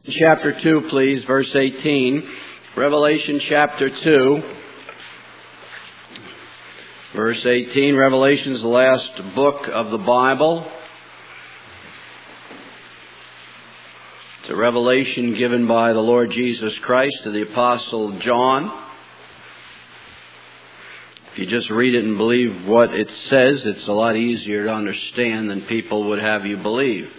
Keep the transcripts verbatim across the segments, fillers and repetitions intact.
Chapter two, please, verse eighteen. Revelation chapter two, verse eighteen. Revelation is the last book of the Bible. It's a revelation given by the Lord Jesus Christ to the Apostle John. If you just read it and believe what it says, it's a lot easier to understand than people would have you believe.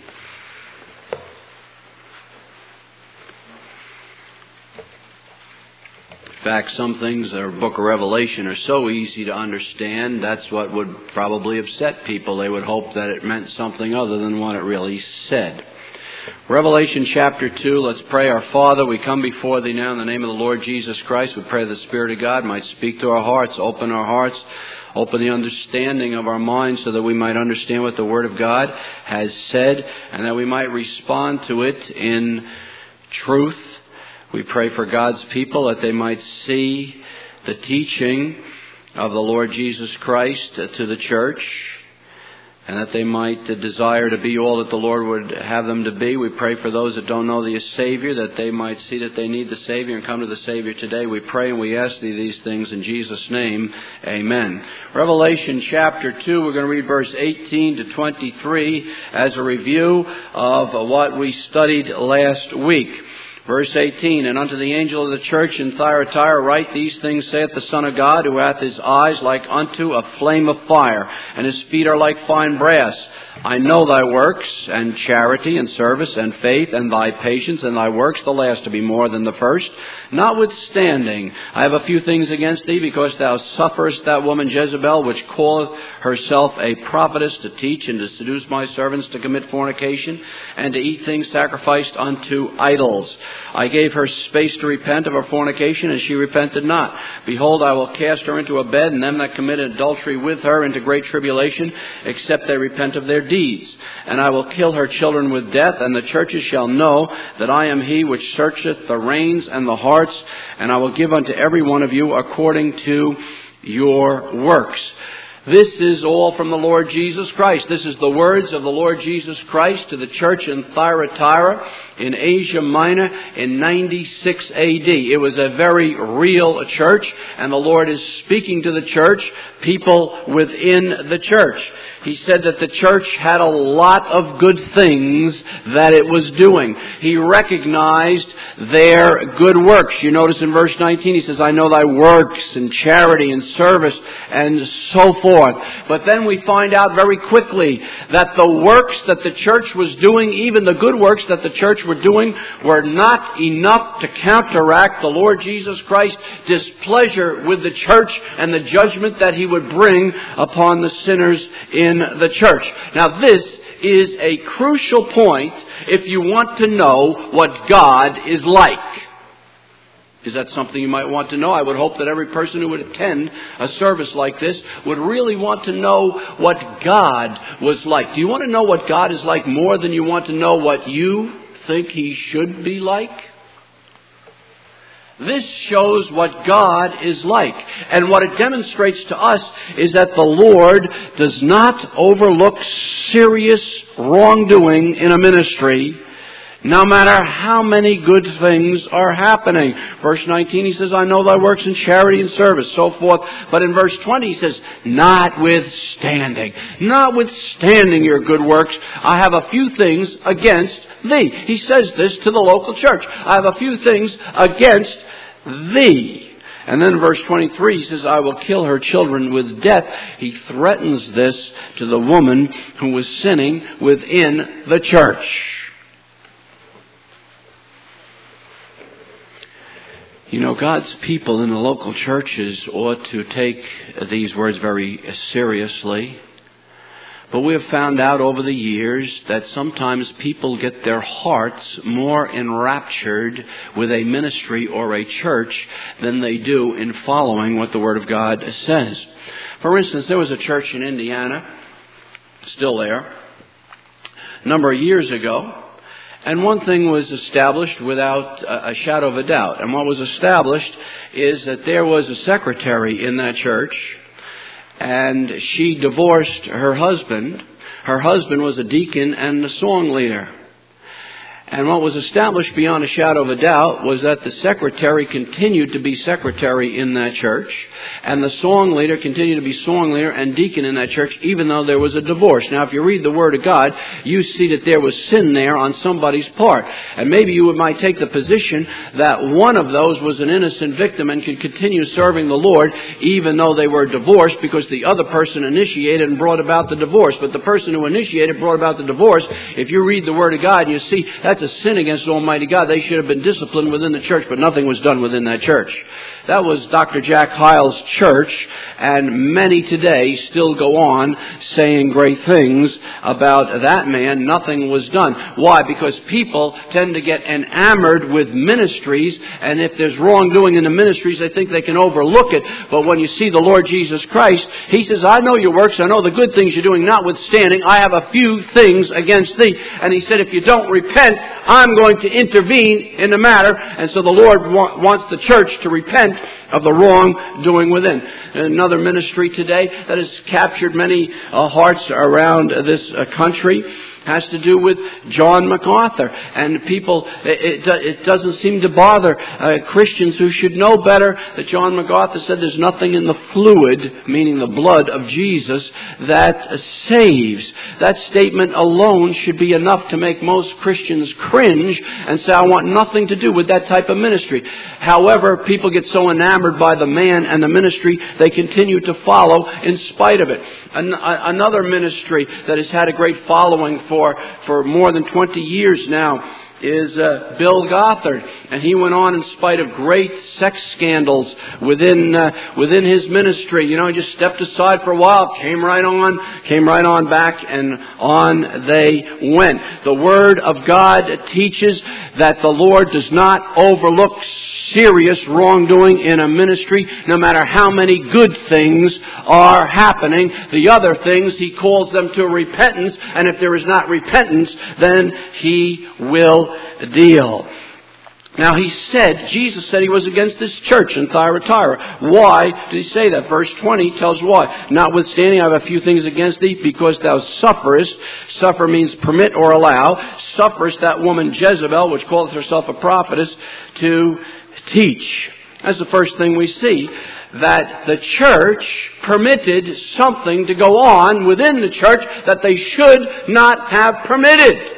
In fact, some things in the book of Revelation are so easy to understand, that's what would probably upset people. They would hope that it meant something other than what it really said. Revelation chapter two, let's pray. Our Father, we come before Thee now in the name of the Lord Jesus Christ. We pray the Spirit of God might speak to our hearts, open our hearts, open the understanding of our minds so that we might understand what the Word of God has said and that we might respond to it in truth. We pray for God's people that they might see the teaching of the Lord Jesus Christ to the church and that they might desire to be all that the Lord would have them to be. We pray for those that don't know the Savior, that they might see that they need the Savior and come to the Savior today. We pray and we ask Thee these things in Jesus' name. Amen. Revelation chapter two, we're going to read verse eighteen to twenty-three as a review of what we studied last week. Verse eighteen, and unto the angel of the church in Thyatira write, these things saith the Son of God, who hath his eyes like unto a flame of fire, and his feet are like fine brass. I know thy works, and charity, and service, and faith, and thy patience, and thy works, the last to be more than the first. Notwithstanding, I have a few things against thee, because thou sufferest that woman Jezebel, which calleth herself a prophetess, to teach and to seduce my servants to commit fornication, and to eat things sacrificed unto idols. I gave her space to repent of her fornication, and she repented not. Behold, I will cast her into a bed, and them that commit adultery with her into great tribulation, except they repent of their deeds. And I will kill her children with death, and the churches shall know that I am he which searcheth the reins and the hearts, and I will give unto every one of you according to your works. This is all from the Lord Jesus Christ. This is the words of the Lord Jesus Christ to the church in Thyatira in Asia Minor in ninety-six A D. It was a very real church, and the Lord is speaking to the church, people within the church. He said that the church had a lot of good things that it was doing. He recognized their good works. You notice in verse nineteen, he says, I know thy works and charity and service and so forth. But then we find out very quickly that the works that the church was doing, even the good works that the church were doing, were not enough to counteract the Lord Jesus Christ's displeasure with the church and the judgment that He would bring upon the sinners in the church. Now this is a crucial point if you want to know what God is like. Is that something you might want to know? I would hope that every person who would attend a service like this would really want to know what God was like. Do you want to know what God is like more than you want to know what you think He should be like? This shows what God is like. And what it demonstrates to us is that the Lord does not overlook serious wrongdoing in a ministry, no matter how many good things are happening. Verse nineteen, he says, I know thy works in charity and service, so forth. But in verse twenty, he says, notwithstanding, notwithstanding your good works, I have a few things against thee. He says this to the local church. I have a few things against thee. And then in verse twenty-three, he says, I will kill her children with death. He threatens this to the woman who was sinning within the church. You know, God's people in the local churches ought to take these words very seriously. But we have found out over the years that sometimes people get their hearts more enraptured with a ministry or a church than they do in following what the Word of God says. For instance, there was a church in Indiana, still there, a number of years ago. And one thing was established without a shadow of a doubt. And what was established is that there was a secretary in that church, and she divorced her husband. Her husband was a deacon and a song leader. And what was established beyond a shadow of a doubt was that the secretary continued to be secretary in that church, and the song leader continued to be song leader and deacon in that church, even though there was a divorce. Now, if you read the Word of God, you see that there was sin there on somebody's part. And maybe you might take the position that one of those was an innocent victim and could continue serving the Lord, even though they were divorced, because the other person initiated and brought about the divorce. But the person who initiated brought about the divorce. If you read the Word of God, you see that's a sin against Almighty God. They should have been disciplined within the church, but nothing was done within that church. That was Doctor Jack Hyles' church, and many today still go on saying great things about that man. Nothing was done. Why? Because people tend to get enamored with ministries, and if there's wrongdoing in the ministries, they think they can overlook it. But when you see the Lord Jesus Christ, He says, I know your works, I know the good things you're doing, notwithstanding, I have a few things against thee. And He said, if you don't repent, I'm going to intervene in the matter. And so the Lord wa- wants the church to repent of the wrongdoing within. Another ministry today that has captured many uh, hearts around this uh, country has to do with John MacArthur. And people, it, it, it doesn't seem to bother uh, Christians who should know better that John MacArthur said there's nothing in the fluid, meaning the blood of Jesus, that saves. That statement alone should be enough to make most Christians cringe and say, I want nothing to do with that type of ministry. However, people get so enamored by the man and the ministry, they continue to follow in spite of it. An- another ministry that has had a great following for For, for more than twenty years now is uh, Bill Gothard, and he went on in spite of great sex scandals within uh, within his ministry. You know, he just stepped aside for a while, came right on, came right on back, and on they went. The Word of God teaches that the Lord does not overlook serious wrongdoing in a ministry, no matter how many good things are happening. The other things, He calls them to repentance, and if there is not repentance, then He will deal. Now, He said, Jesus said He was against this church in Thyatira. Why did He say that? Verse twenty tells why. Notwithstanding, I have a few things against thee, because thou sufferest. Suffer means permit or allow. Sufferest that woman Jezebel, which calleth herself a prophetess, to teach. That's the first thing we see, that the church permitted something to go on within the church that they should not have permitted.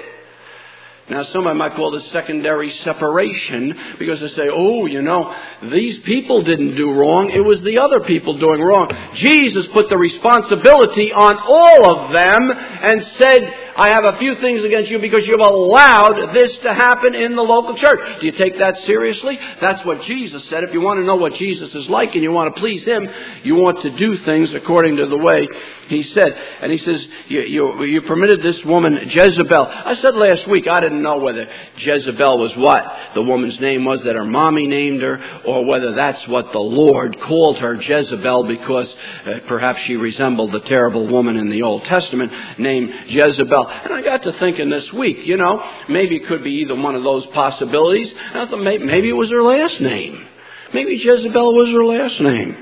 Now, somebody might call this secondary separation, because they say, oh, you know, these people didn't do wrong. It was the other people doing wrong. Jesus put the responsibility on all of them and said, I have a few things against you because you've allowed this to happen in the local church. Do you take that seriously? That's what Jesus said. If you want to know what Jesus is like and you want to please Him, you want to do things according to the way He said. And He says, you, you, you permitted this woman Jezebel. I said last week, I didn't know whether Jezebel was what the woman's name was, that her mommy named her, or whether that's what the Lord called her, Jezebel, because uh, perhaps she resembled the terrible woman in the Old Testament named Jezebel. And I got to thinking this week, you know, maybe it could be either one of those possibilities. And I thought maybe, maybe it was her last name. Maybe Jezebel was her last name.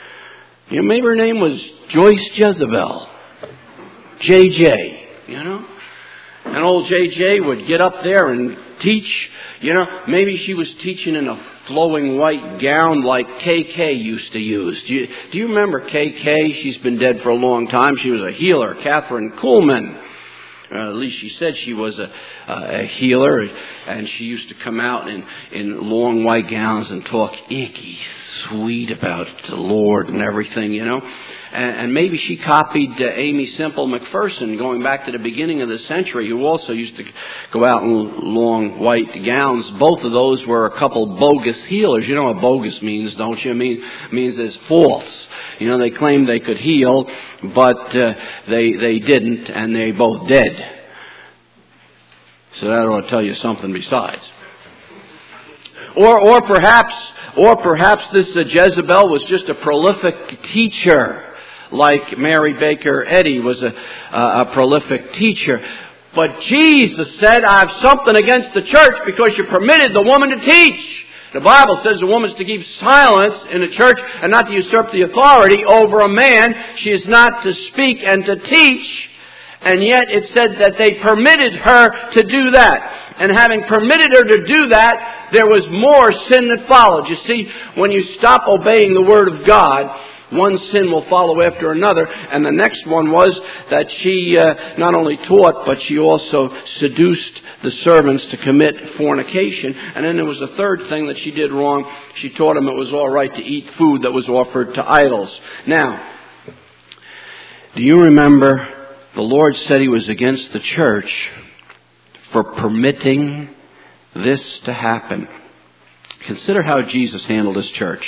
You know, maybe her name was Joyce Jezebel. J J, you know. And old J J would get up there and teach. You know, maybe she was teaching in a flowing white gown like K K used to use. Do you, do you remember K K? She's been dead for a long time. She was a healer, Catherine Kuhlman. Uh, at least she said she was a, uh, a healer, and she used to come out in, in long white gowns and talk icky sweet about the Lord and everything, you know. And, and maybe she copied uh, Amy Semple McPherson, going back to the beginning of the century, who also used to go out in long white gowns. Both of those were a couple bogus healers. You know what bogus means, don't you? It mean, means it's false. You know, they claimed they could heal, but uh, they they didn't, and they both dead. So that ought to tell you something besides. Or or perhaps or perhaps this uh, Jezebel was just a prolific teacher, like Mary Baker Eddy was a, uh, a prolific teacher. But Jesus said, I have something against the church because you permitted the woman to teach. The Bible says the woman is to keep silence in the church and not to usurp the authority over a man. She is not to speak and to teach. And yet it said that they permitted her to do that. And having permitted her to do that, there was more sin that followed. You see, when you stop obeying the Word of God, one sin will follow after another. And the next one was that she uh, not only taught, but she also seduced the servants to commit fornication. And then there was a third thing that she did wrong. She taught them it was all right to eat food that was offered to idols. Now, do you remember the Lord said He was against the church for permitting this to happen? Consider how Jesus handled His church.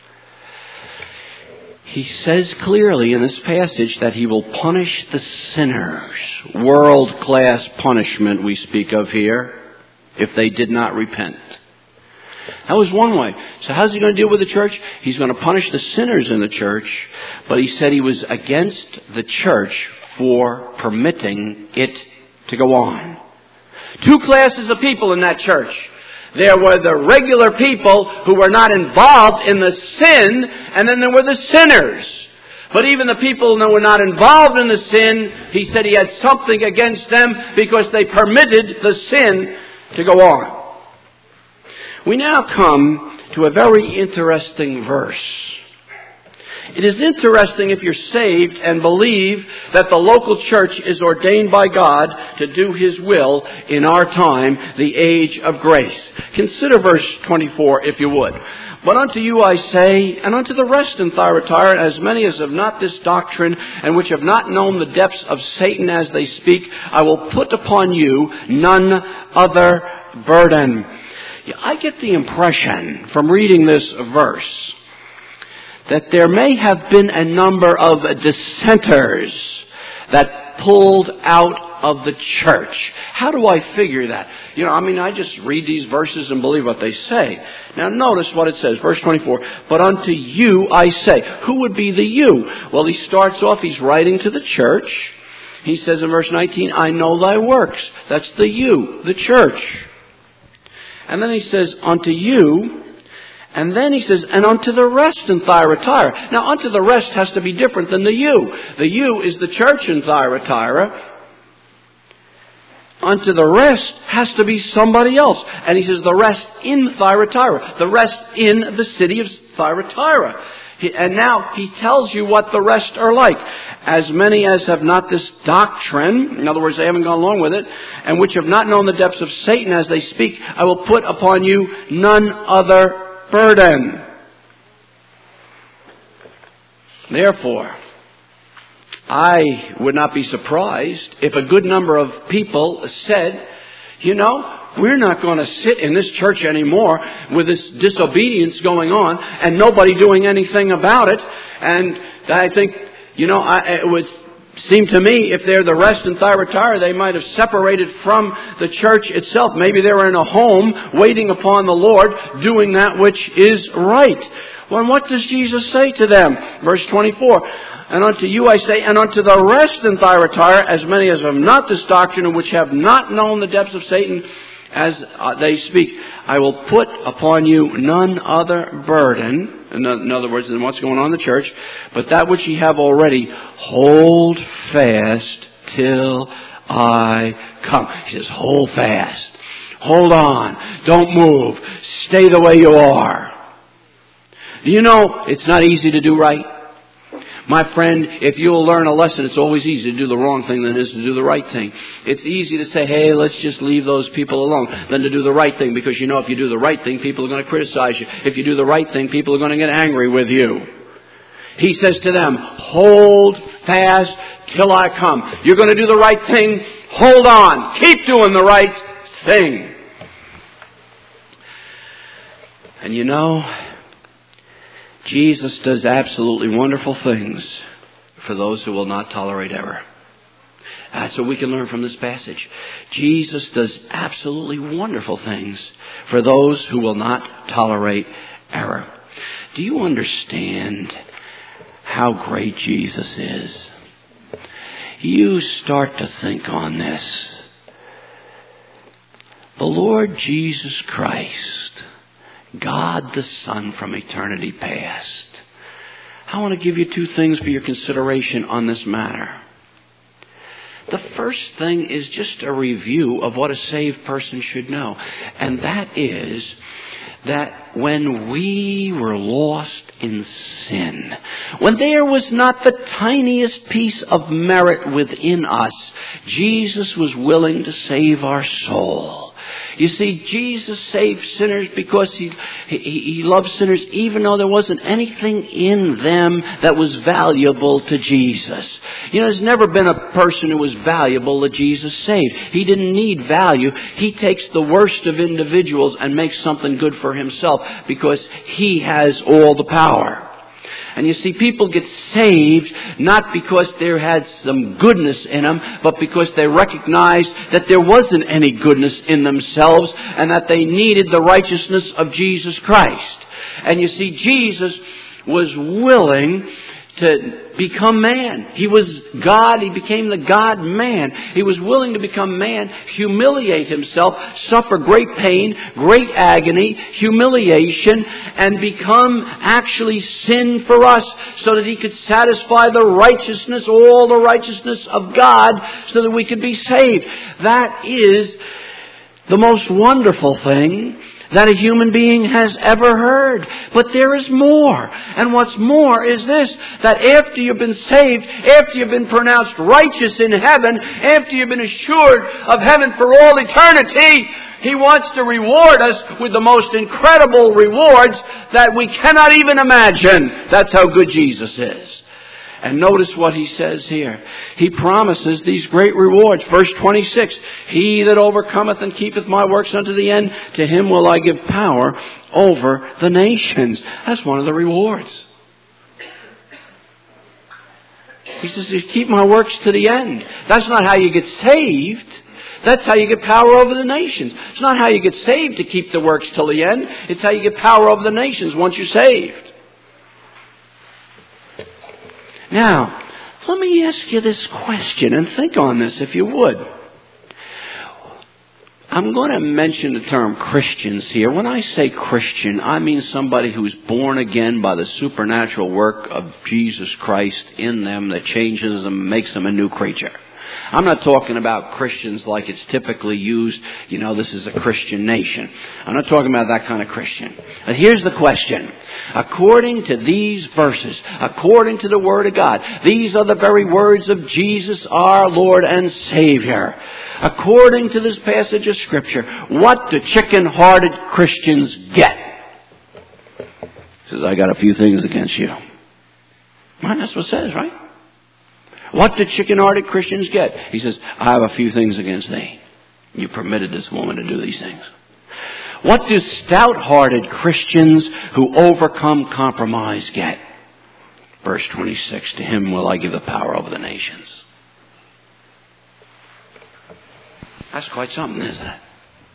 He says clearly in this passage that He will punish the sinners. World-class punishment we speak of here, if they did not repent. That was one way. So how's He going to deal with the church? He's going to punish the sinners in the church, but He said He was against the church for permitting it to go on. Two classes of people in that church. There were the regular people who were not involved in the sin, and then there were the sinners. But even the people that were not involved in the sin, He said He had something against them because they permitted the sin to go on. We now come to a very interesting verse. It is interesting if you're saved and believe that the local church is ordained by God to do His will in our time, the age of grace. Consider verse twenty-four, if you would. But unto you I say, and unto the rest in Thyatira, as many as have not this doctrine, and which have not known the depths of Satan as they speak, I will put upon you none other burden. I get the impression from reading this verse that there may have been a number of dissenters that pulled out of the church. How do I figure that? You know, I mean, I just read these verses and believe what they say. Now notice what it says, verse twenty-four, but unto you I say. Who would be the you? Well, he starts off, he's writing to the church. He says in verse nineteen, I know thy works. That's the you, the church. And then he says, unto you. And then he says, and unto the rest in Thyatira. Now, unto the rest has to be different than the you. The you is the church in Thyatira. Unto the rest has to be somebody else. And he says, the rest in Thyatira. The rest in the city of Thyatira. And now he tells you what the rest are like. As many as have not this doctrine, in other words, they haven't gone along with it, and which have not known the depths of Satan as they speak, I will put upon you none other burden. Therefore, I would not be surprised if a good number of people said, you know, we're not going to sit in this church anymore with this disobedience going on and nobody doing anything about it. And I think, you know, I, it would seem to me if they're the rest in Thyatira, they might have separated from the church itself. Maybe they were in a home waiting upon the Lord, doing that which is right. Well, and what does Jesus say to them? Verse twenty-four, and unto you I say, and unto the rest in Thyatira, as many as have not this doctrine, and which have not known the depths of Satan as uh, they speak, I will put upon you none other burden. In other words, than what's going on in the church, but that which ye have already, hold fast till I come. He says, hold fast. Hold on. Don't move. Stay the way you are. Do you know it's not easy to do right? My friend, if you'll learn a lesson, it's always easier to do the wrong thing than it is to do the right thing. It's easy to say, hey, let's just leave those people alone, than to do the right thing, because you know if you do the right thing, people are going to criticize you. If you do the right thing, people are going to get angry with you. He says to them, hold fast till I come. You're going to do the right thing. Hold on. Keep doing the right thing. And you know, Jesus does absolutely wonderful things for those who will not tolerate error. That's what we can learn from this passage. Jesus does absolutely wonderful things for those who will not tolerate error. Do you understand how great Jesus is? You start to think on this. The Lord Jesus Christ, God the Son from eternity past. I want to give you two things for your consideration on this matter. The first thing is just a review of what a saved person should know. And that is that when we were lost in sin, when there was not the tiniest piece of merit within us, Jesus was willing to save our soul. You see, Jesus saved sinners because he, he, he loved sinners even though there wasn't anything in them that was valuable to Jesus. You know, there's never been a person who was valuable that Jesus saved. He didn't need value. He takes the worst of individuals and makes something good for himself because he has all the power. And you see, people get saved not because there had some goodness in them, but because they recognized that there wasn't any goodness in themselves and that they needed the righteousness of Jesus Christ. And you see, Jesus was willing to become man. He was God. He became the God-man. He was willing to become man, humiliate himself, suffer great pain, great agony, humiliation, and become actually sin for us so that he could satisfy the righteousness, all the righteousness of God, so that we could be saved. That is the most wonderful thing that a human being has ever heard. But there is more. And what's more is this, that after you've been saved, after you've been pronounced righteous in heaven, after you've been assured of heaven for all eternity, he wants to reward us with the most incredible rewards that we cannot even imagine. That's how good Jesus is. And notice what he says here. He promises these great rewards. Verse twenty-six, he that overcometh and keepeth my works unto the end, to him will I give power over the nations. That's one of the rewards. He says, you keep my works to the end. That's not how you get saved. That's how you get power over the nations. It's not how you get saved to keep the works till the end. It's how you get power over the nations once you're saved. Now, let me ask you this question, and think on this if you would. I'm going to mention the term Christians here. When I say Christian, I mean somebody who's born again by the supernatural work of Jesus Christ in them that changes them, makes them a new creature. I'm not talking about Christians like it's typically used, you know, this is a Christian nation. I'm not talking about that kind of Christian. But here's the question. According to these verses, according to the Word of God, these are the very words of Jesus, our Lord and Savior. According to this passage of Scripture, what do chicken-hearted Christians get? He says, I got a few things against you. Well, that's what it says, right? What do chicken-hearted Christians get? He says, I have a few things against thee. You permitted this woman to do these things. What do stout-hearted Christians who overcome compromise get? Verse twenty-six, to him will I give the power over the nations. That's quite something, isn't it?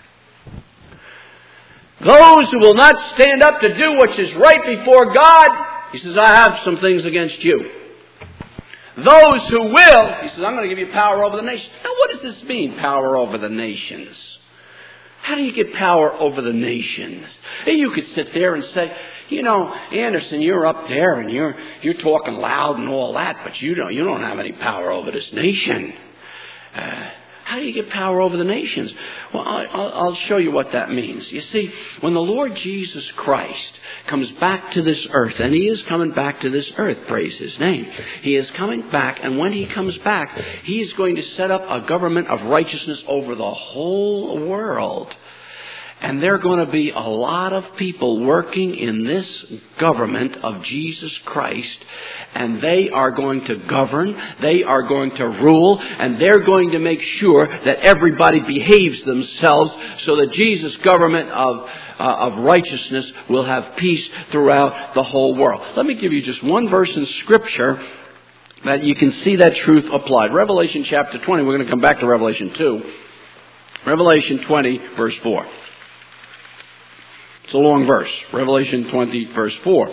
Those who will not stand up to do what is right before God, he says, I have some things against you. Those who will, he says, I'm going to give you power over the nations. Now, what does this mean, power over the nations? How do you get power over the nations? And you could sit there and say, you know, Anderson, you're up there and you're you're talking loud and all that, but you don't you don't have any power over this nation. Uh, How do you get power over the nations? Well, I'll, I'll show you what that means. You see, when the Lord Jesus Christ comes back to this earth, and He is coming back to this earth, praise His name. He is coming back, and when He comes back, He is going to set up a government of righteousness over the whole world. And there are going to be a lot of people working in this government of Jesus Christ. And they are going to govern, they are going to rule, and they're going to make sure that everybody behaves themselves so that Jesus' government of, uh, of righteousness will have peace throughout the whole world. Let me give you just one verse in Scripture that you can see that truth applied. Revelation chapter twenty. We're going to come back to Revelation two. Revelation twenty, verse four. It's a long verse. Revelation twenty, verse four.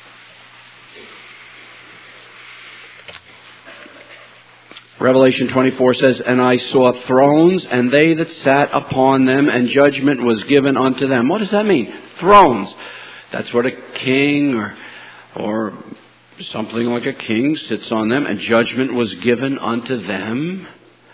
Revelation twenty-four says, And I saw thrones, and they that sat upon them, and judgment was given unto them. What does that mean? Thrones. That's what a king or, or something like a king sits on them, and judgment was given unto them.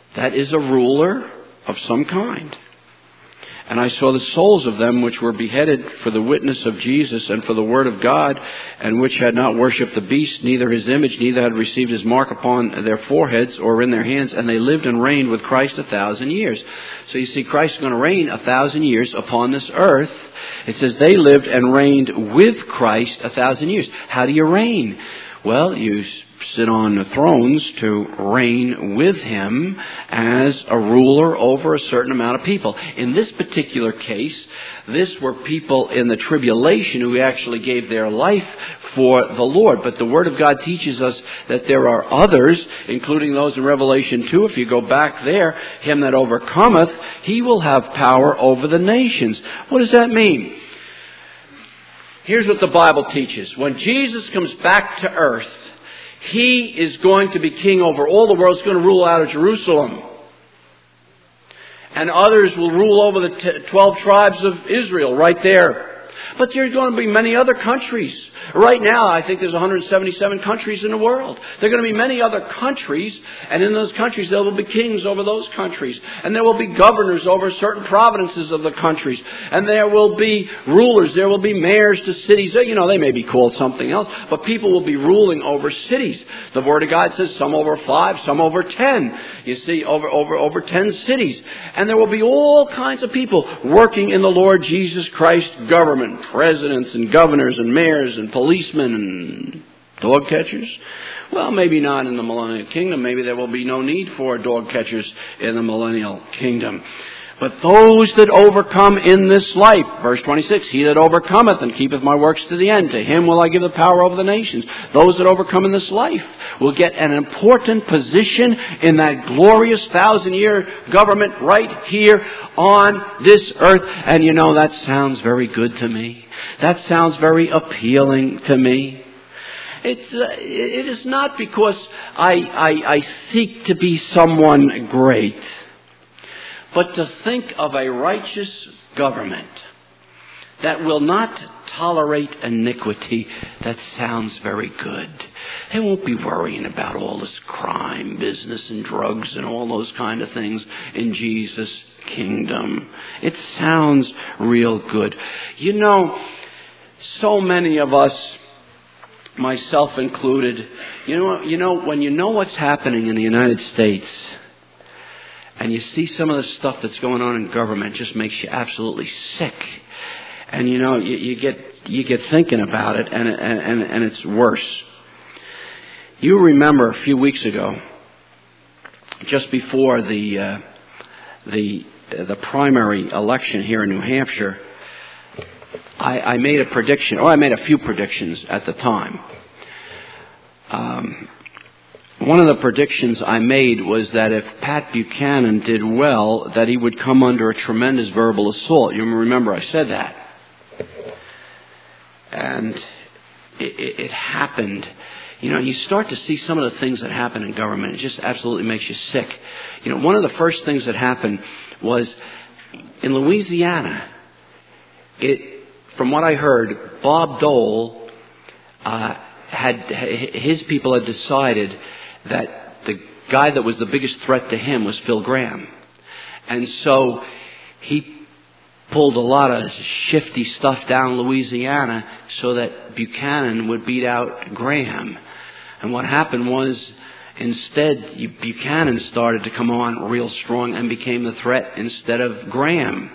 that is a ruler of some kind. And I saw the souls of them which were beheaded for the witness of Jesus and for the word of God, and which had not worshipped the beast, neither his image, neither had received his mark upon their foreheads or in their hands, and they lived and reigned with Christ a thousand years. So you see, Christ is going to reign a thousand years upon this earth. It says they lived and reigned with Christ a thousand years. How do you reign? Well, you sit on the thrones to reign with him as a ruler over a certain amount of people. In this particular case, this were people in the tribulation who actually gave their life for the Lord. But the Word of God teaches us that there are others, including those in Revelation two. If you go back there, him that overcometh, he will have power over the nations. What does that mean? Here's what the Bible teaches. When Jesus comes back to earth, he is going to be king over all the world. He's going to rule out of Jerusalem. And others will rule over the twelve tribes of Israel right there. But there's going to be many other countries. Right now, I think there's one hundred seventy-seven countries in the world. There are going to be many other countries, and in those countries there will be kings over those countries. And there will be governors over certain provinces of the countries. And there will be rulers. There will be mayors to cities. You know, they may be called something else, but people will be ruling over cities. The Word of God says some over five, some over ten. You see, over, over, over ten cities. And there will be all kinds of people working in the Lord Jesus Christ government. Presidents and governors and mayors and policemen and dog catchers. Well, maybe not in the millennial kingdom. Maybe there will be no need for dog catchers in the millennial kingdom. But those that overcome in this life, verse twenty-six, he that overcometh and keepeth my works to the end, to him will I give the power over the nations. Those that overcome in this life will get an important position in that glorious thousand-year government right here on this earth. And you know, that sounds very good to me. That sounds very appealing to me. It's, uh, it is not because I, I, I seek to be someone great, but to think of a righteous government that will not tolerate iniquity. That sounds very good. They won't be worrying about all this crime, business, and drugs and all those kind of things in Jesus' kingdom. It sounds real good. You know, so many of us, myself included, you know, you know, when you know what's happening in the United States, and you see some of the stuff that's going on in government, just makes you absolutely sick. And you know, you, you get you get thinking about it, and and and it's worse. You remember a few weeks ago, just before the uh, the the primary election here in New Hampshire, I, I made a prediction, or I made a few predictions at the time. Um, One of the predictions I made was that if Pat Buchanan did well, that he would come under a tremendous verbal assault. You remember I said that. And it, it happened. You know, you start to see some of the things that happen in government. It just absolutely makes you sick. You know, one of the first things that happened was in Louisiana. It, from what I heard, Bob Dole uh, had his people had decided that the guy that was the biggest threat to him was Phil Gramm. And so he pulled a lot of shifty stuff down Louisiana so that Buchanan would beat out Graham. And what happened was, instead, Buchanan started to come on real strong and became the threat instead of Graham.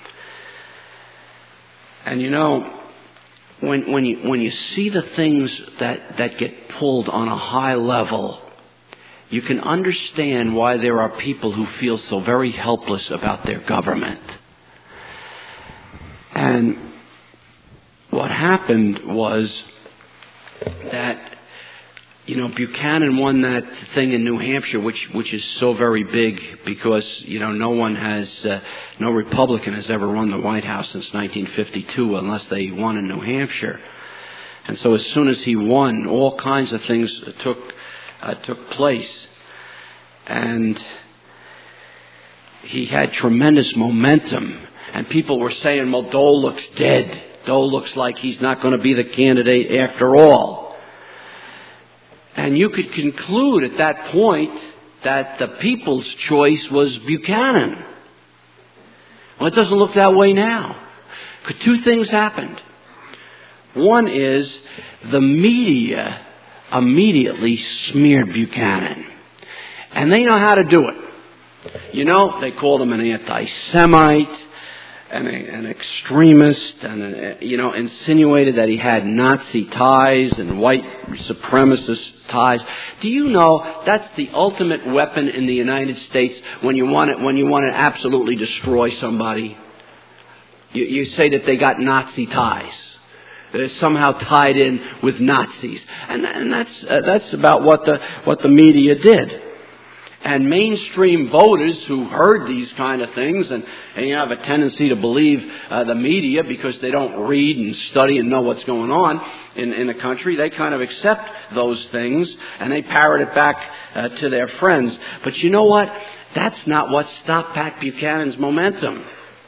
And you know, when when you when you see the things that, that get pulled on a high level, you can understand why there are people who feel so very helpless about their government. And what happened was that, you know, Buchanan won that thing in New Hampshire, which which is so very big because, you know, no one has, uh, no Republican has ever run the White House since nineteen fifty-two unless they won in New Hampshire. And so as soon as he won, all kinds of things took uh, took place. And he had tremendous momentum. And people were saying, well, Dole looks dead. Dole looks like he's not going to be the candidate after all. And you could conclude at that point that the people's choice was Buchanan. Well, it doesn't look that way now. Two things happened. One is the media immediately smeared Buchanan. And they know how to do it. You know, they called him an anti-Semite, and a, an extremist, and, a, you know, insinuated that he had Nazi ties and white supremacist ties. Do you know that's the ultimate weapon in the United States when you want it, when you want to absolutely destroy somebody? You, you say that they got Nazi ties. They're somehow tied in with Nazis. And, and that's, uh, that's about what the, what the media did. And mainstream voters who heard these kind of things and, and you know, have a tendency to believe uh, the media because they don't read and study and know what's going on in, in the country, they kind of accept those things and they parrot it back uh, to their friends. But you know what? That's not what stopped Pat Buchanan's momentum.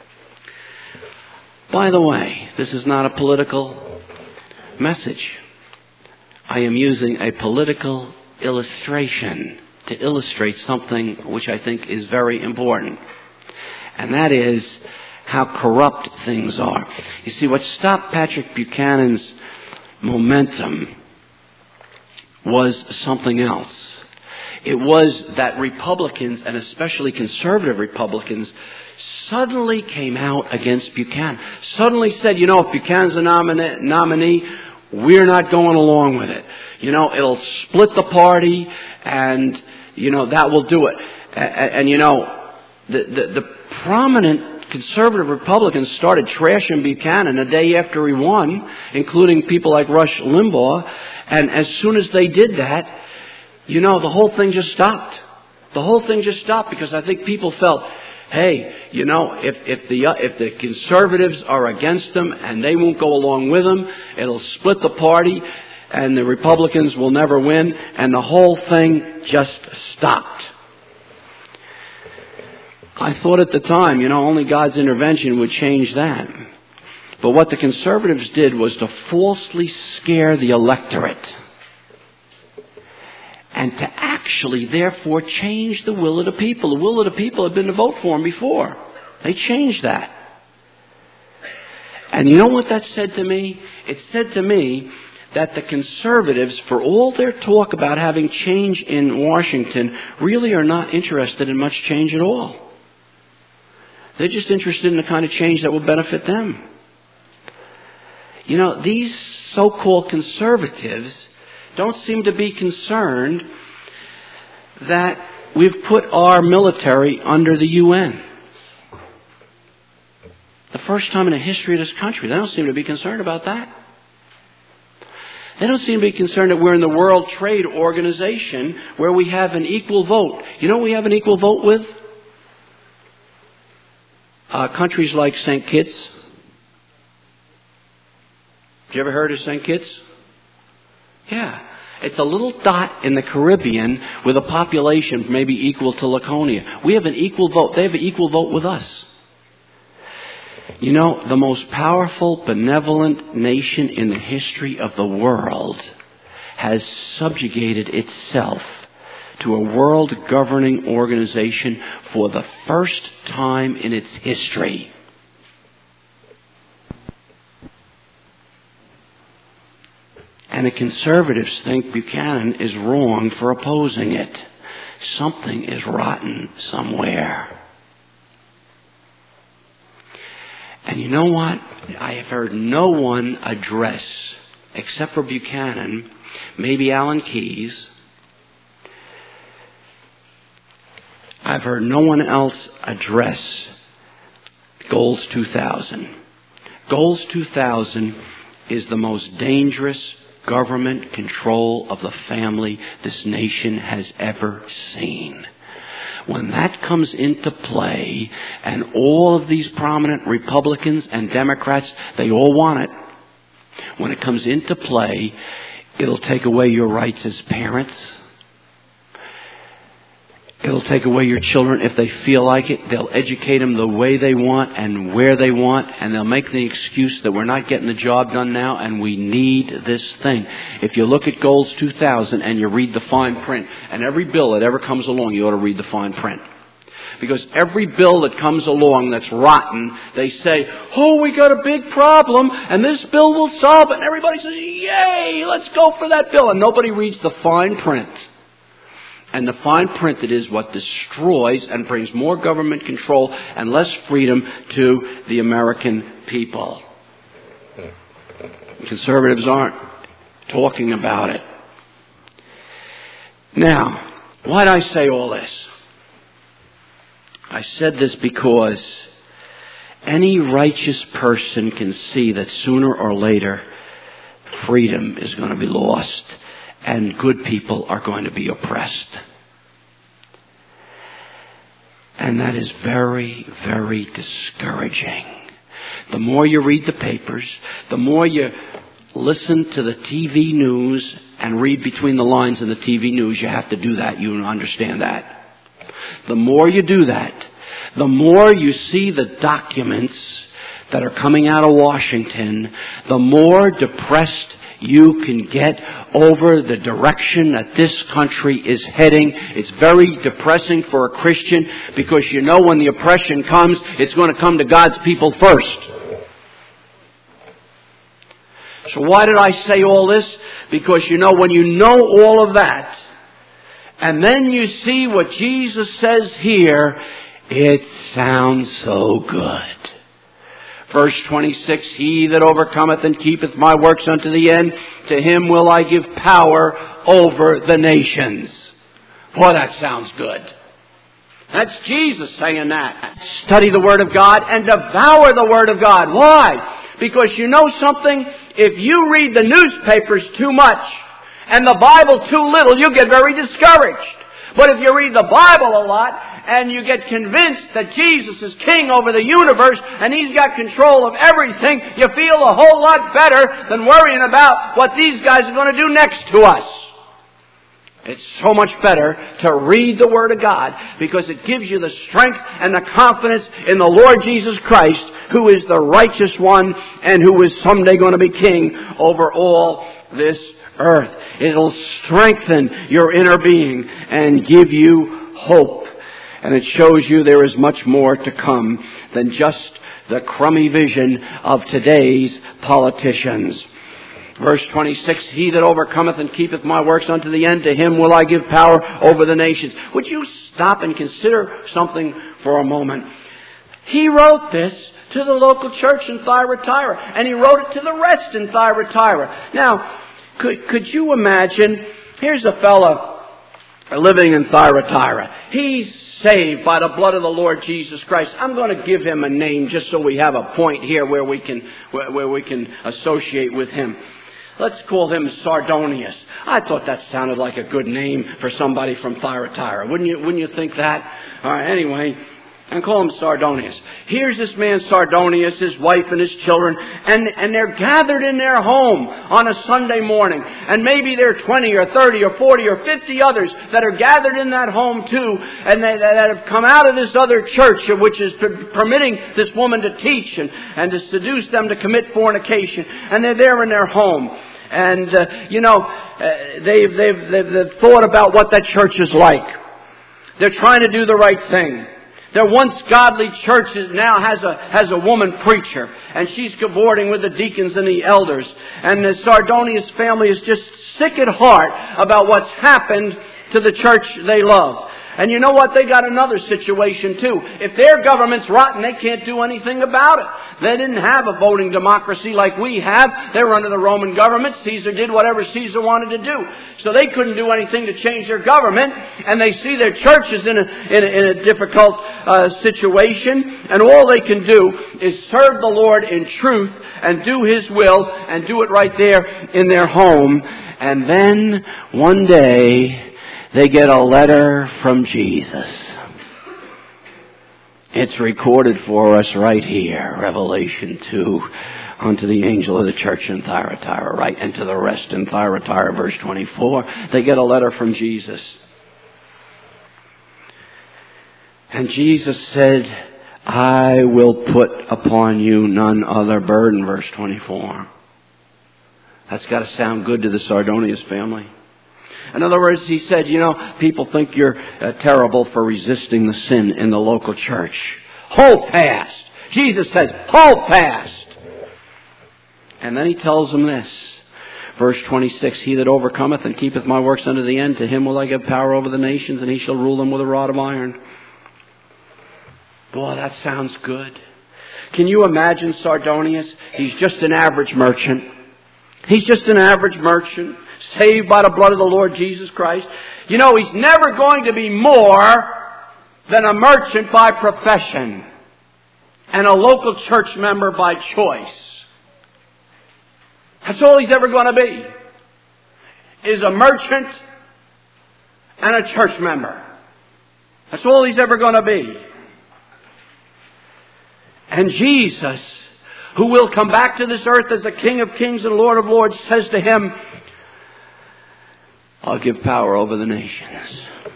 By the way, this is not a political message. I am using a political illustration to illustrate something which I think is very important. And that is how corrupt things are. You see, what stopped Patrick Buchanan's momentum was something else. It was that Republicans, and especially conservative Republicans, suddenly came out against Buchanan. Suddenly said, you know, if Buchanan's a nominee, nominee we're not going along with it. You know, it'll split the party, and you know, that will do it. And, and you know, the, the, the prominent conservative Republicans started trashing Buchanan the day after he won, including people like Rush Limbaugh. And as soon as they did that, you know, the whole thing just stopped. The whole thing just stopped because I think people felt, hey, you know, if, if the uh, if the conservatives are against them and they won't go along with them, it'll split the party. And the Republicans will never win, and the whole thing just stopped. I thought at the time, you know, only God's intervention would change that. But what the conservatives did was to falsely scare the electorate, and to actually, therefore, change the will of the people. The will of the people had been to vote for him before. They changed that. And you know what that said to me? It said to me that the conservatives, for all their talk about having change in Washington, really are not interested in much change at all. They're just interested in the kind of change that will benefit them. You know, these so-called conservatives don't seem to be concerned that we've put our military under the U N. The first time in the history of this country. They don't seem to be concerned about that. They don't seem to be concerned that we're in the World Trade Organization where we have an equal vote. You know what we have an equal vote with? Uh, countries like Saint Kitts. Have you ever heard of Saint Kitts? Yeah. It's a little dot in the Caribbean with a population maybe equal to Laconia. We have an equal vote. They have an equal vote with us. You know, the most powerful, benevolent nation in the history of the world has subjugated itself to a world governing organization for the first time in its history. And the conservatives think Buchanan is wrong for opposing it. Something is rotten somewhere. And you know what? I have heard no one address, except for Buchanan, maybe Alan Keyes. I've heard no one else address Goals two thousand. Goals two thousand is the most dangerous government control of the family this nation has ever seen. When that comes into play, and all of these prominent Republicans and Democrats, they all want it. When it comes into play, it'll take away your rights as parents. It'll take away your children if they feel like it. They'll educate them the way they want and where they want, and they'll make the excuse that we're not getting the job done now and we need this thing. If you look at Goals two thousand and you read the fine print, and every bill that ever comes along, you ought to read the fine print. Because every bill that comes along that's rotten, they say, oh, we got a big problem, and this bill will solve it. And everybody says, yay, let's go for that bill. And nobody reads the fine print. And the fine print that is what destroys and brings more government control and less freedom to the American people. Conservatives aren't talking about it. Now, why'd I say all this? I said this because any righteous person can see that sooner or later freedom is going to be lost and good people are going to be oppressed. And that is very, very discouraging. The more you read the papers, the more you listen to the T V news and read between the lines in the T V news, you have to do that. You understand that. The more you do that, the more you see the documents that are coming out of Washington, the more depressed you can get over the direction that this country is heading. It's very depressing for a Christian because you know when the oppression comes, it's going to come to God's people first. So why did I say all this? Because you know, when you know all of that, and then you see what Jesus says here, it sounds so good. Verse twenty-six, he that overcometh and keepeth my works unto the end, to him will I give power over the nations. Boy, that sounds good. That's Jesus saying that. Study the Word of God and devour the Word of God. Why? Because you know something? If you read the newspapers too much and the Bible too little, you get very discouraged. But if you read the Bible a lot, and you get convinced that Jesus is king over the universe and He's got control of everything, you feel a whole lot better than worrying about what these guys are going to do next to us. It's so much better to read the Word of God because it gives you the strength and the confidence in the Lord Jesus Christ, who is the righteous one and who is someday going to be king over all this earth. It'll strengthen your inner being and give you hope. And it shows you there is much more to come than just the crummy vision of today's politicians. Verse twenty-six, he that overcometh and keepeth my works unto the end, to him will I give power over the nations. Would you stop and consider something for a moment? He wrote this to the local church in Thyatira, and he wrote it to the rest in Thyatira. Now, could, could you imagine, here's a fellow living in Thyatira. He's saved by the blood of the Lord Jesus Christ. I'm going to give him a name just so we have a point here where we can where, where we can associate with him. Let's call him Sardonius. I thought that sounded like a good name for somebody from Thyatira. Wouldn't you, wouldn't you think that? All right, anyway, and call him Sardonius. Here's this man Sardonius, his wife and his children, and, and they're gathered in their home on a Sunday morning. And maybe there are twenty or thirty or forty or fifty others that are gathered in that home too, and they, that have come out of this other church which is permitting this woman to teach and, and to seduce them to commit fornication. And they're there in their home. And, uh, you know, uh, they've, they've, they've, they've thought about what that church is like. They're trying to do the right thing. Their once godly church now has a has a woman preacher, and she's cavorting with the deacons and the elders. And the Sardonius family is just sick at heart about what's happened to the church they love. And you know what? They got another situation too. If their government's rotten, they can't do anything about it. They didn't have a voting democracy like we have. They were under the Roman government. Caesar did whatever Caesar wanted to do. So they couldn't do anything to change their government. And they see their churches in a, in a, in a difficult uh, situation. And all they can do is serve the Lord in truth and do His will and do it right there in their home. And then one day they get a letter from Jesus. It's recorded for us right here, Revelation two, unto the angel of the church in Thyatira, right, and to the rest in Thyatira, verse twenty-four. They get a letter from Jesus. And Jesus said, I will put upon you none other burden, verse twenty-four. That's got to sound good to the Sardonius family. In other words, he said, you know, people think you're uh, terrible for resisting the sin in the local church. Hold fast. Jesus says, hold fast. And then he tells them this. Verse twenty-six, he that overcometh and keepeth my works unto the end, to him will I give power over the nations, and he shall rule them with a rod of iron. Boy, that sounds good. Can you imagine Sardonius? He's just an average merchant. He's just an average merchant, saved by the blood of the Lord Jesus Christ. You know, he's never going to be more than a merchant by profession and a local church member by choice. That's all he's ever going to be, is a merchant and a church member. That's all he's ever going to be. And Jesus, who will come back to this earth as the King of Kings and Lord of Lords, says to him, I'll give power over the nations.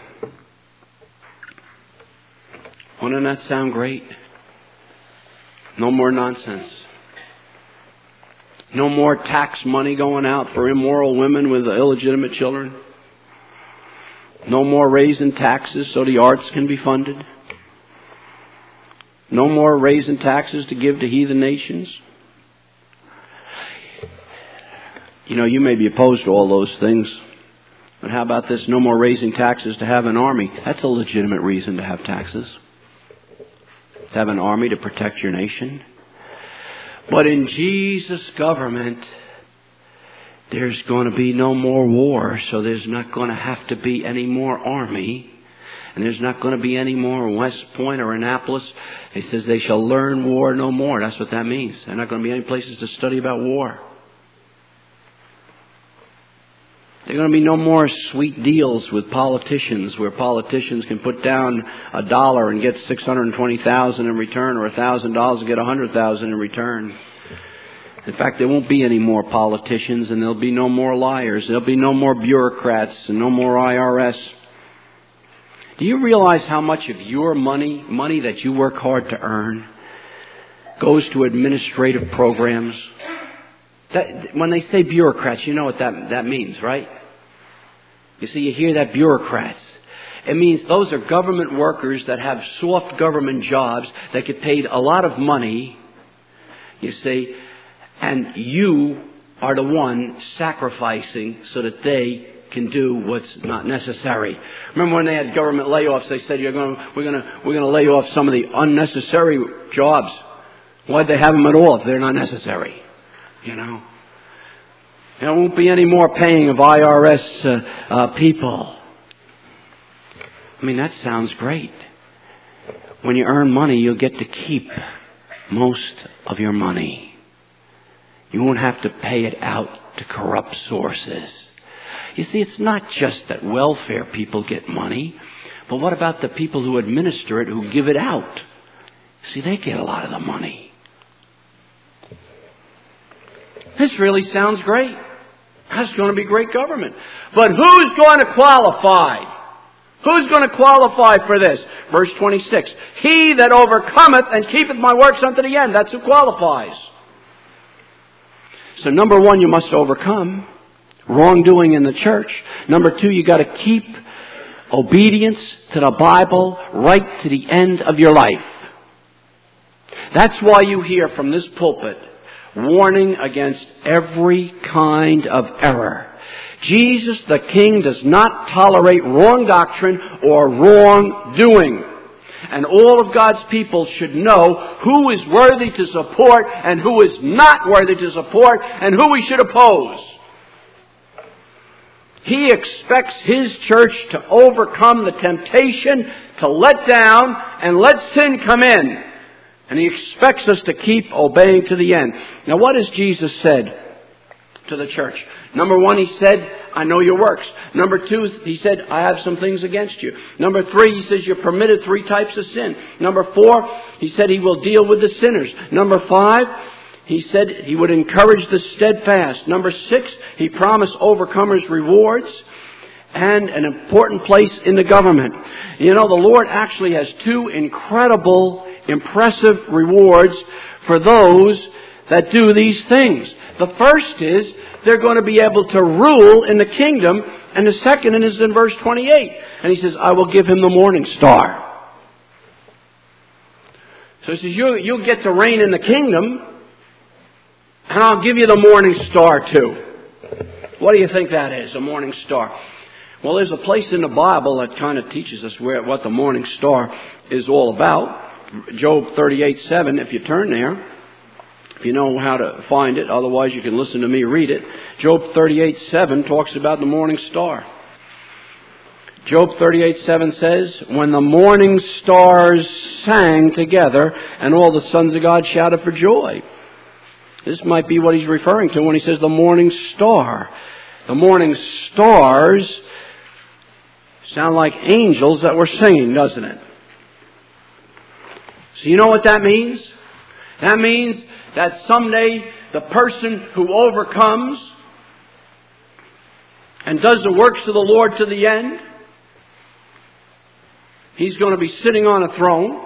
Wouldn't that sound great? No more nonsense. No more tax money going out for immoral women with illegitimate children. No more raising taxes so the arts can be funded. No more raising taxes to give to heathen nations. You know, you may be opposed to all those things. But how about this? No more raising taxes to have an army. That's a legitimate reason to have taxes. To have an army to protect your nation. But in Jesus' government, there's going to be no more war. So there's not going to have to be any more army. And there's not going to be any more West Point or Annapolis. He says they shall learn war no more. That's what that means. There's not going to be any places to study about war. There are going to be no more sweet deals with politicians where politicians can put down a dollar and get six hundred twenty thousand dollars in return, or one thousand dollars and get one hundred thousand dollars in return. In fact, there won't be any more politicians, and there'll be no more liars. There'll be no more bureaucrats and no more I R S. Do you realize how much of your money, money that you work hard to earn, goes to administrative programs? That, when they say bureaucrats, you know what that, that means, right? You see, you hear that, bureaucrats. It means those are government workers that have soft government jobs that get paid a lot of money, you see, and you are the one sacrificing so that they can do what's not necessary. Remember when they had government layoffs, they said, You're going to, we're going to, we're going to lay off some of the unnecessary jobs. Why'd they have them at all if they're not necessary? You know, there won't be any more paying of I R S uh, uh, people. I mean, that sounds great. When you earn money, you'll get to keep most of your money. You won't have to pay it out to corrupt sources. You see, it's not just that welfare people get money, but what about the people who administer it, who give it out? See, they get a lot of the money. This really sounds great. That's going to be great government. But who's going to qualify? Who's going to qualify for this? Verse twenty-six. He that overcometh and keepeth my works unto the end. That's who qualifies. So number one, you must overcome wrongdoing in the church. Number two, you got to keep obedience to the Bible right to the end of your life. That's why you hear from this pulpit warning against every kind of error. Jesus the King does not tolerate wrong doctrine or wrongdoing. And all of God's people should know who is worthy to support and who is not worthy to support and who we should oppose. He expects His church to overcome the temptation to let down and let sin come in. And He expects us to keep obeying to the end. Now, what has Jesus said to the church? Number one, He said, I know your works. Number two, He said, I have some things against you. Number three, He says, you're permitted three types of sin. Number four, He said He will deal with the sinners. Number five, He said He would encourage the steadfast. Number six, He promised overcomers rewards. and an important place in the government. You know, the Lord actually has two incredible, impressive rewards for those that do these things. The first is they're going to be able to rule in the kingdom, and the second is in verse twenty-eight. And he says, I will give him the morning star. So he says, you, you'll get to reign in the kingdom, and I'll give you the morning star too. What do you think that is, a morning star? Well, there's a place in the Bible that kind of teaches us where what the morning star is all about. Job thirty-eight seven, if you turn there, if you know how to find it. Otherwise, you can listen to me read it. Job thirty-eight seven talks about the morning star. Job thirty-eight seven says, when the morning stars sang together and all the sons of God shouted for joy. This might be what he's referring to when he says the morning star. The morning stars sound like angels that were singing, doesn't it? So you know what that means? That means that someday the person who overcomes and does the works of the Lord to the end, he's going to be sitting on a throne,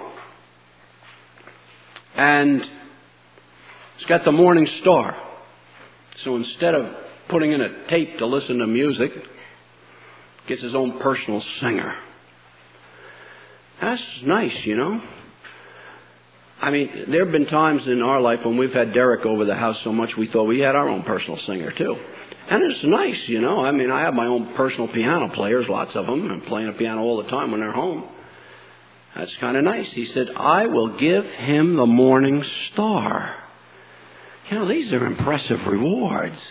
and he's got the morning star. So instead of putting in a tape to listen to music, gets his own personal singer. That's nice, you know. I mean, there have been times in our life when we've had Derek over the house so much we thought we had our own personal singer too. And it's nice, you know. I mean, I have my own personal piano players, lots of them, and playing the piano all the time when they're home. That's kind of nice. He said, I will give him the morning star. You know, these are impressive rewards.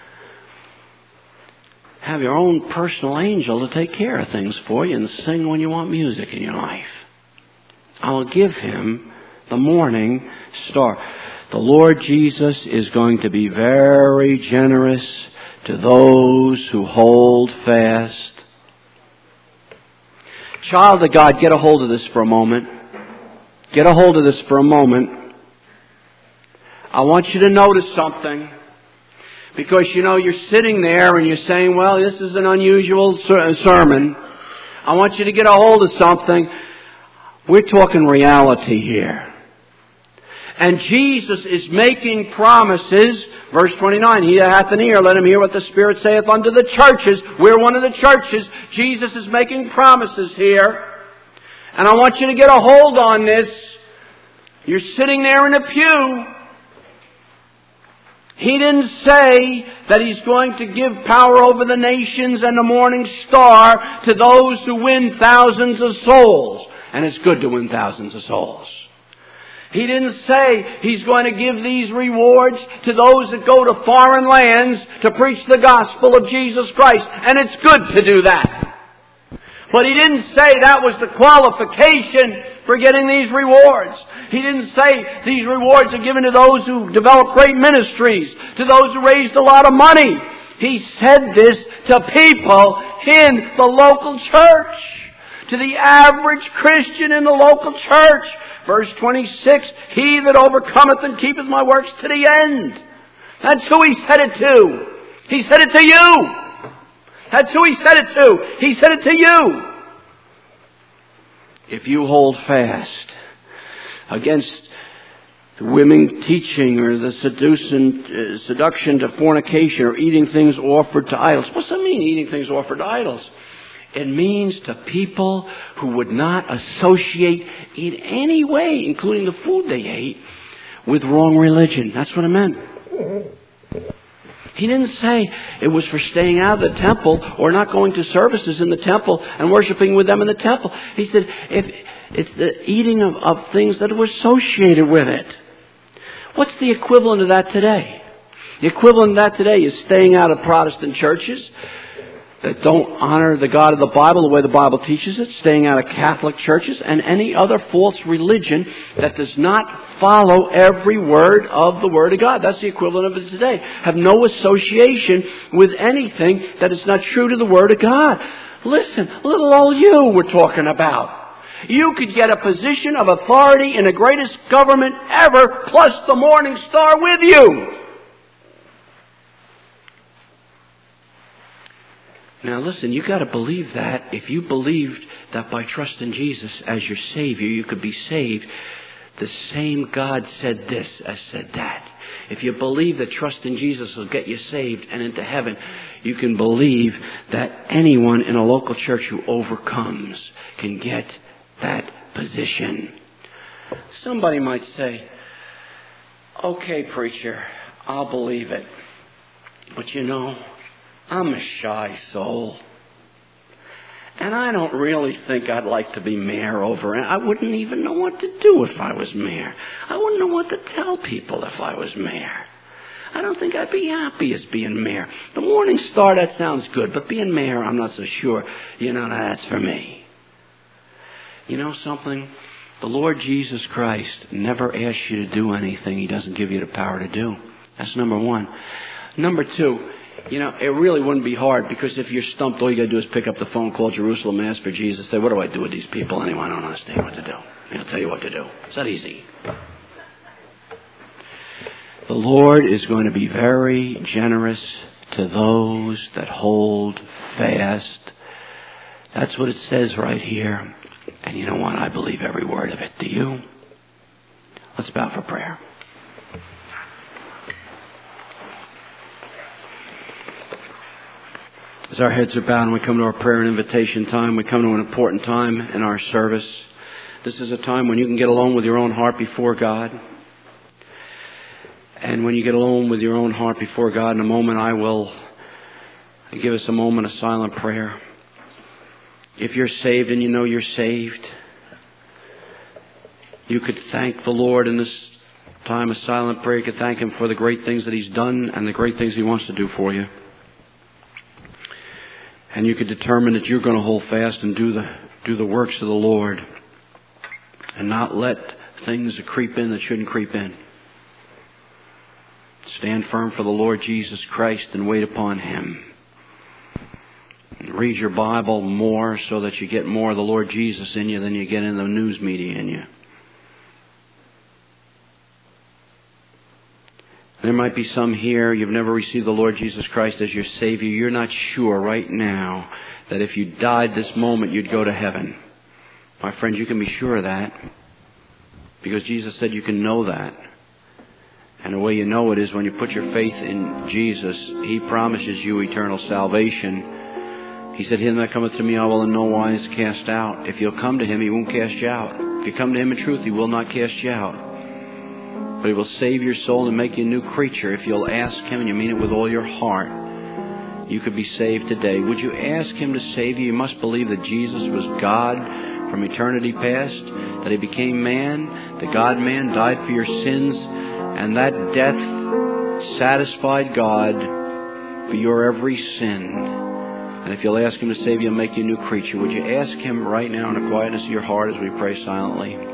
Have your own personal angel to take care of things for you and sing when you want music in your life. I will give him the morning star. The Lord Jesus is going to be very generous to those who hold fast. Child of God, get a hold of this for a moment. Get a hold of this for a moment. I want you to notice something. Because, you know, you're sitting there and you're saying, well, this is an unusual sermon. I want you to get a hold of something. We're talking reality here. And Jesus is making promises. Verse twenty-nine, he that hath an ear, let him hear what the Spirit saith unto the churches. We're one of the churches. Jesus is making promises here. And I want you to get a hold on this. You're sitting there in a pew. He didn't say that he's going to give power over the nations and the morning star to those who win thousands of souls. And it's good to win thousands of souls. He didn't say he's going to give these rewards to those that go to foreign lands to preach the gospel of Jesus Christ. And it's good to do that. But he didn't say that was the qualification for getting these rewards. He didn't say these rewards are given to those who develop great ministries, to those who raised a lot of money. He said this to people in the local church, to the average Christian in the local church. Verse twenty-six, he that overcometh and keepeth my works to the end. That's who he said it to. He said it to you. That's who he said it to. He said it to you. If you hold fast against the women teaching or the seducing, uh, seduction to fornication or eating things offered to idols. What's that mean, eating things offered to idols? It means to people who would not associate in any way, including the food they ate, with wrong religion. That's what it meant. He didn't say it was for staying out of the temple or not going to services in the temple and worshiping with them in the temple. He said if it's the eating of, of things that were associated with it. What's the equivalent of that today? The equivalent of that today is staying out of Protestant churches that don't honor the God of the Bible the way the Bible teaches it, staying out of Catholic churches, and any other false religion that does not follow every word of the Word of God. That's the equivalent of it today. Have no association with anything that is not true to the Word of God. Listen, little old you we're talking about. You could get a position of authority in the greatest government ever, plus the morning star with you. Now listen, you got to believe that. If you believed that by trusting Jesus as your Savior you could be saved, the same God said this as said that. If you believe that trusting Jesus will get you saved and into heaven, you can believe that anyone in a local church who overcomes can get that position. Somebody might say, okay, preacher, I'll believe it. But you know, I'm a shy soul. And I don't really think I'd like to be mayor over it. I wouldn't even know what to do if I was mayor. I wouldn't know what to tell people if I was mayor. I don't think I'd be happy as being mayor. The Morning Star, that sounds good. But being mayor, I'm not so sure. You know, that's for me. You know something? The Lord Jesus Christ never asks you to do anything He doesn't give you the power to do. That's number one. Number two, you know, it really wouldn't be hard, because if you're stumped, all you got to do is pick up the phone, call Jerusalem, ask for Jesus, say, what do I do with these people anyway? I don't understand what to do. He'll tell you what to do. It's that easy. The Lord is going to be very generous to those that hold fast. That's what it says right here. And you know what? I believe every word of it. Do you? Let's bow for prayer. As our heads are bowed and we come to our prayer and invitation time, we come to an important time in our service. This is a time when you can get alone with your own heart before God. And when you get alone with your own heart before God, in a moment I will give us a moment of silent prayer. If you're saved and you know you're saved, you could thank the Lord in this time of silent prayer. You could thank Him for the great things that He's done and the great things He wants to do for you. And you could determine that you're going to hold fast and do the do the works of the Lord and not let things creep in that shouldn't creep in. Stand firm for the Lord Jesus Christ and wait upon Him. And read your Bible more so that you get more of the Lord Jesus in you than you get in the news media in you. There might be some here, you've never received the Lord Jesus Christ as your Savior. You're not sure right now that if you died this moment, you'd go to heaven. My friends, you can be sure of that, because Jesus said you can know that. And the way you know it is when you put your faith in Jesus. He promises you eternal salvation. He said, Him that cometh to me I will in no wise cast out. If you'll come to Him, He won't cast you out. If you come to Him in truth, He will not cast you out. But He will save your soul and make you a new creature. If you'll ask Him and you mean it with all your heart, you could be saved today. Would you ask Him to save you? You must believe that Jesus was God from eternity past, that He became man, the God-man, died for your sins, and that death satisfied God for your every sin. And if you'll ask Him to save you and make you a new creature, would you ask Him right now in the quietness of your heart as we pray silently?